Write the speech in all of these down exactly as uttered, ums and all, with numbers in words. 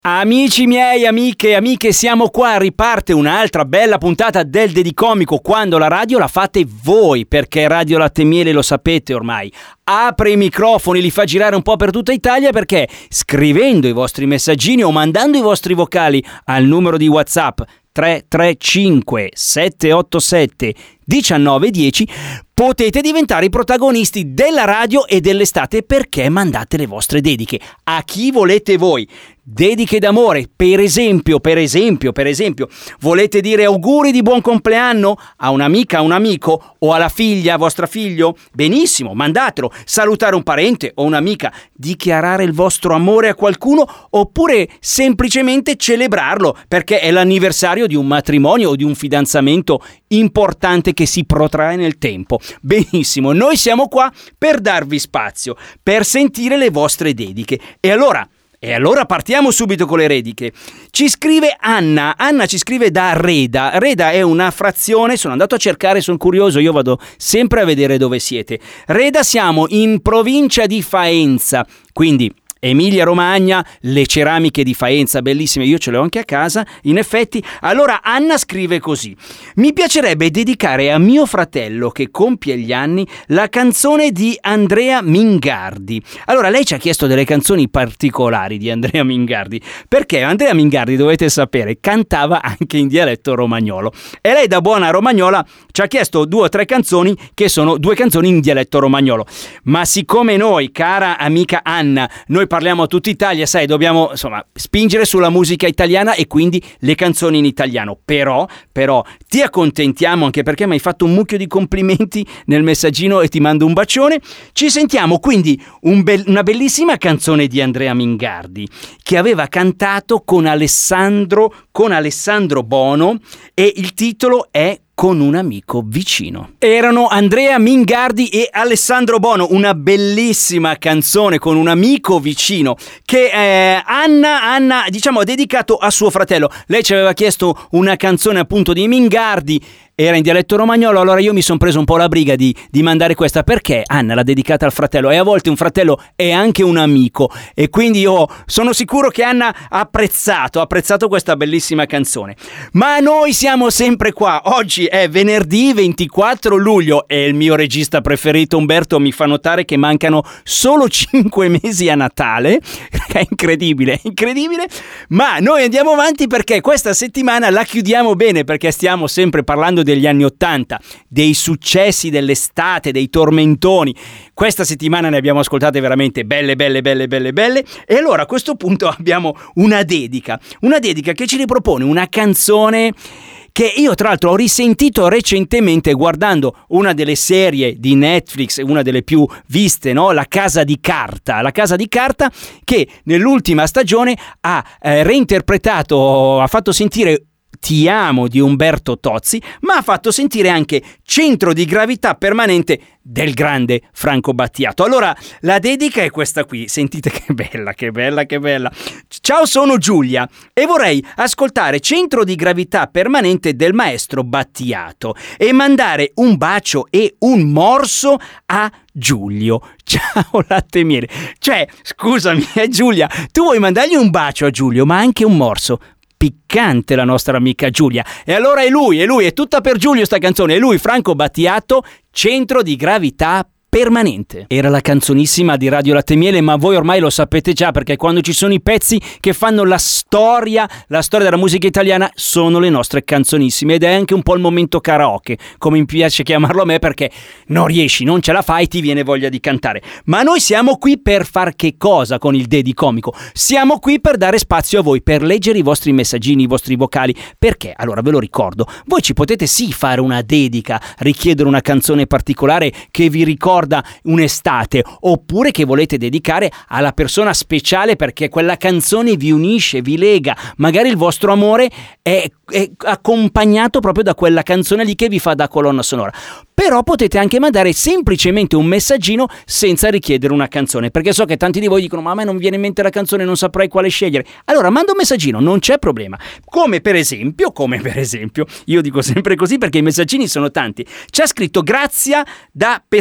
Amici miei, amiche e amiche, siamo qua, riparte un'altra bella puntata del Dedicomico, quando la radio la fate voi, perché Radio Latte e Miele, lo sapete ormai, apre i microfoni, li fa girare un po' per tutta Italia, perché scrivendo i vostri messaggini o mandando i vostri vocali al numero di WhatsApp tre tre cinque sette otto sette uno nove uno zero potete diventare i protagonisti della radio e dell'estate, perché mandate le vostre dediche a chi volete voi. Dediche d'amore, per esempio, per esempio, per esempio, volete dire auguri di buon compleanno a un'amica, a un amico o alla figlia, vostra figlio? Benissimo, mandatelo. Salutare un parente o un'amica, dichiarare il vostro amore a qualcuno, oppure semplicemente celebrarlo perché è l'anniversario di un matrimonio o di un fidanzamento importante che si protrae nel tempo. Benissimo, noi siamo qua per darvi spazio, per sentire le vostre dediche. E allora... E allora partiamo subito con le dediche. Ci scrive Anna. Anna ci scrive da Reda. Reda è una frazione, sono andato a cercare, sono curioso, io vado sempre a vedere dove siete. Reda, siamo in provincia di Faenza, quindi Emilia Romagna, le ceramiche di Faenza, bellissime, io ce le ho anche a casa, in effetti. Allora Anna scrive così: mi piacerebbe dedicare a mio fratello che compie gli anni la canzone di Andrea Mingardi. Allora lei ci ha chiesto delle canzoni particolari di Andrea Mingardi, perché Andrea Mingardi, dovete sapere, cantava anche in dialetto romagnolo, e lei da buona romagnola ci ha chiesto due o tre canzoni che sono due canzoni in dialetto romagnolo. Ma siccome noi, cara amica Anna, noi parliamo a tutta Italia, sai, dobbiamo insomma spingere sulla musica italiana e quindi le canzoni in italiano. Però, però ti accontentiamo, anche perché mi hai fatto un mucchio di complimenti nel messaggino e ti mando un bacione. Ci sentiamo quindi un be- una bellissima canzone di Andrea Mingardi che aveva cantato con Alessandro, con Alessandro Bono, e il titolo è Con un amico vicino. Erano Andrea Mingardi e Alessandro Bono, una bellissima canzone, Con un amico vicino, che eh, Anna, Anna diciamo ha dedicato a suo fratello. Lei ci aveva chiesto una canzone appunto di Mingardi, era in dialetto romagnolo, allora io mi sono preso un po' la briga di, di mandare questa, perché Anna l'ha dedicata al fratello, e a volte un fratello è anche un amico, e quindi io sono sicuro che Anna ha apprezzato, ha apprezzato questa bellissima canzone. Ma noi siamo sempre qua. Oggi è venerdì ventiquattro luglio e il mio regista preferito Umberto mi fa notare che mancano solo cinque mesi a Natale. È incredibile, incredibile, ma noi andiamo avanti perché questa settimana la chiudiamo bene, perché stiamo sempre parlando degli anni ottanta, dei successi dell'estate, dei tormentoni. Questa settimana ne abbiamo ascoltate veramente belle, belle, belle, belle, belle, e allora a questo punto abbiamo una dedica, una dedica che ci ripropone una canzone che io tra l'altro ho risentito recentemente guardando una delle serie di Netflix, una delle più viste, no? La Casa di Carta, La Casa di Carta, che nell'ultima stagione ha eh, reinterpretato, ha fatto sentire Ti amo di Umberto Tozzi, ma ha fatto sentire anche Centro di gravità permanente del grande Franco Battiato. Allora la dedica è questa qui, sentite che bella, che bella, che bella. Ciao, sono Giulia e vorrei ascoltare Centro di gravità permanente del maestro Battiato e mandare un bacio e un morso a Giulio. Ciao Latte e Miele. Cioè, scusami, eh, Giulia, tu vuoi mandargli un bacio a Giulio, ma anche un morso? Piccante la nostra amica Giulia. E allora è lui, è lui, è tutta per Giulio sta canzone, è lui, Franco Battiato, Centro di gravità permanente. Era la canzonissima di Radio Latte e Miele, ma voi ormai lo sapete già, perché quando ci sono i pezzi che fanno la storia, la storia della musica italiana, sono le nostre canzonissime, ed è anche un po' il momento karaoke, come mi piace chiamarlo a me, perché non riesci, non ce la fai, ti viene voglia di cantare. Ma noi siamo qui per far che cosa con il Dedicomico? Siamo qui per dare spazio a voi, per leggere i vostri messaggini, i vostri vocali. Perché? Allora ve lo ricordo, voi ci potete sì fare una dedica, richiedere una canzone particolare che vi ricorda un'estate, oppure che volete dedicare alla persona speciale perché quella canzone vi unisce, vi lega, magari il vostro amore è, è accompagnato proprio da quella canzone lì che vi fa da colonna sonora. Però potete anche mandare semplicemente un messaggino senza richiedere una canzone, perché so che tanti di voi dicono: ma a me non viene in mente la canzone, non saprei quale scegliere. Allora manda un messaggino, non c'è problema. Come per esempio, come per esempio, io dico sempre così perché i messaggini sono tanti. C'ha scritto Grazia da Pescara e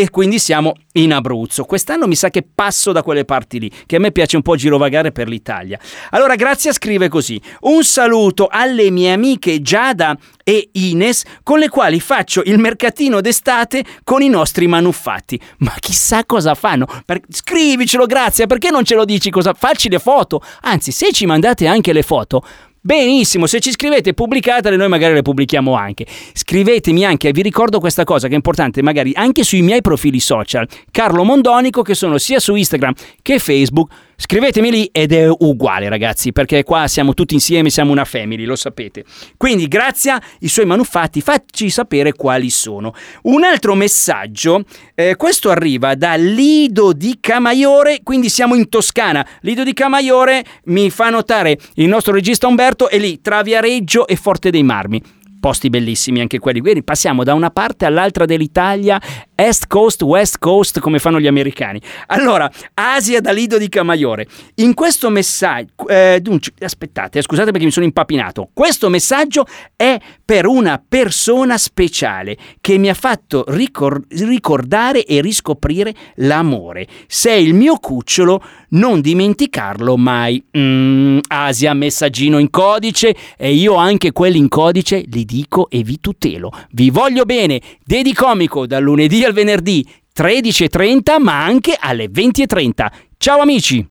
e quindi siamo in Abruzzo. Quest'anno mi sa che passo da quelle parti lì, che a me piace un po' girovagare per l'Italia. Allora Grazia scrive così: un saluto alle mie amiche Giada e Ines, con le quali faccio il mercatino d'estate con i nostri manuffatti. Ma chissà cosa fanno? Per... Scrivicelo, Grazia, perché non ce lo dici cosa? Facci le foto, anzi se ci mandate anche le foto, benissimo, se ci scrivete pubblicatele, noi magari le pubblichiamo anche. Scrivetemi anche, vi ricordo questa cosa che è importante, magari anche sui miei profili social, Carlo Mondonico, che sono sia su Instagram che Facebook. Scrivetemi lì ed è uguale, ragazzi, perché qua siamo tutti insieme, siamo una family, lo sapete. Quindi Grazia, i suoi manuffatti, facci sapere quali sono. Un altro messaggio, eh, questo arriva da Lido di Camaiore, quindi siamo in Toscana. Lido di Camaiore mi fa notare il nostro regista Umberto, è lì tra Viareggio e Forte dei Marmi. Posti bellissimi anche quelli. Quindi passiamo da una parte all'altra dell'Italia, East Coast, West Coast, come fanno gli americani. Allora, Asia da Lido di Camaiore. In questo messaggio, eh, aspettate, scusate perché mi sono impapinato. Questo messaggio è per una persona speciale che mi ha fatto ricor- ricordare e riscoprire l'amore. Sei il mio cucciolo, non dimenticarlo mai. Mm, Asia, messaggino in codice, e io anche quelli in codice li dico e vi tutelo. Vi voglio bene. Dedicomico dal lunedì al venerdì tredici e trenta, ma anche alle venti e trenta. Ciao amici!